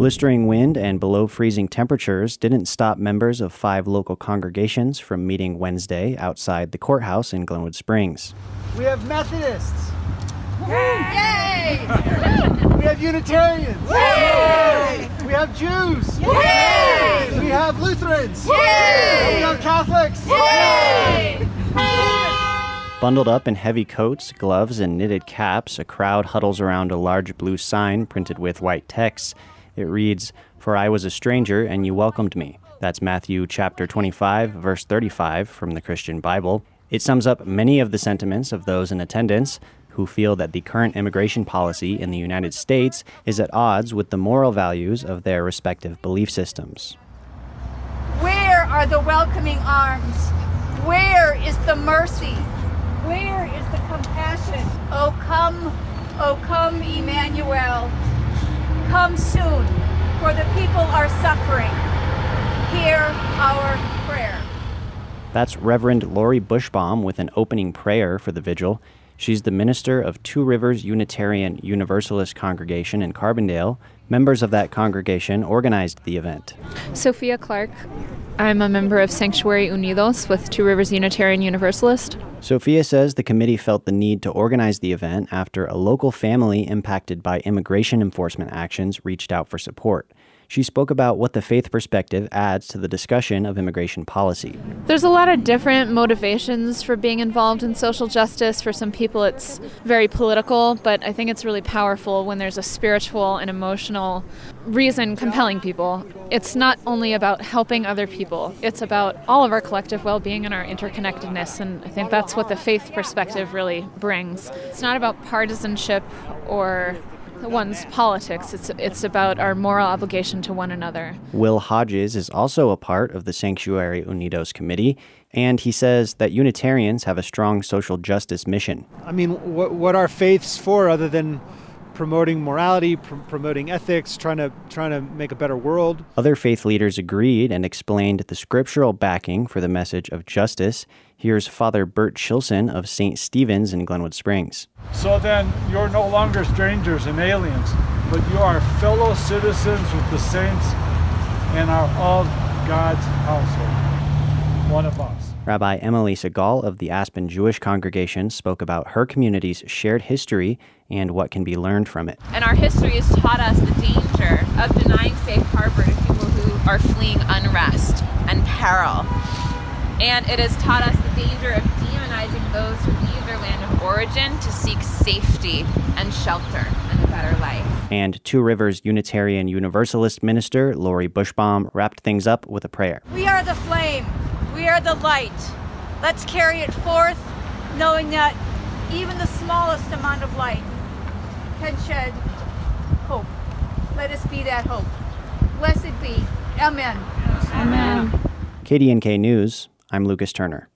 Blistering wind and below-freezing temperatures didn't stop members of 5 local congregations from meeting Wednesday outside the courthouse in Glenwood Springs. We have Methodists. Yay! We have Unitarians. Yay! We have Jews. Yay! We have Lutherans. Yay! We have Catholics. Yay! Bundled up in heavy coats, gloves, and knitted caps, a crowd huddles around a large blue sign printed with white text. It reads, "For I was a stranger, and you welcomed me." That's Matthew chapter 25, verse 35 from the Christian Bible. It sums up many of the sentiments of those in attendance who feel that the current immigration policy in the United States is at odds with the moral values of their respective belief systems. Where are the welcoming arms? Where is the mercy? Where is the compassion? Oh come, Emmanuel. Come soon, for the people are suffering. Hear our prayer. That's Reverend Lori Bushbaum with an opening prayer for the vigil. She's the minister of Two Rivers Unitarian Universalist Congregation in Carbondale. Members of that congregation organized the event. Sophia Clark. I'm a member of Sanctuary Unidos with Two Rivers Unitarian Universalist. Sophia says the committee felt the need to organize the event after a local family impacted by immigration enforcement actions reached out for support. She spoke about what the faith perspective adds to the discussion of immigration policy. There's a lot of different motivations for being involved in social justice. For some people, it's very political, but I think it's really powerful when there's a spiritual and emotional reason compelling people. It's not only about helping other people, it's about all of our collective well-being and our interconnectedness, and I think that's what the faith perspective really brings. It's not about partisanship or one's politics. It's about our moral obligation to one another. Will Hodges is also a part of the Sanctuary Unidos committee, and he says that Unitarians have a strong social justice mission. I mean, what are faiths for other than promoting morality, promoting ethics, trying to make a better world? Other faith leaders agreed and explained the scriptural backing for the message of justice. Here's Father Bert Chilson of St. Stephen's in Glenwood Springs. So then, you're no longer strangers and aliens, but you are fellow citizens with the saints and are of God's household, one of us. Rabbi Emily Segal of the Aspen Jewish Congregation spoke about her community's shared history and what can be learned from it. And our history has taught us the danger of denying safe harbor to people who are fleeing unrest and peril. And it has taught us the danger of demonizing those who leave their land of origin to seek safety and shelter and a better life. And Two Rivers Unitarian Universalist minister Lori Bushbaum wrapped things up with a prayer. We are the flame. We are the light. Let's carry it forth, knowing that even the smallest amount of light can shed hope. Let us be that hope. Blessed be. Amen. Amen. KDNK News, I'm Lucas Turner.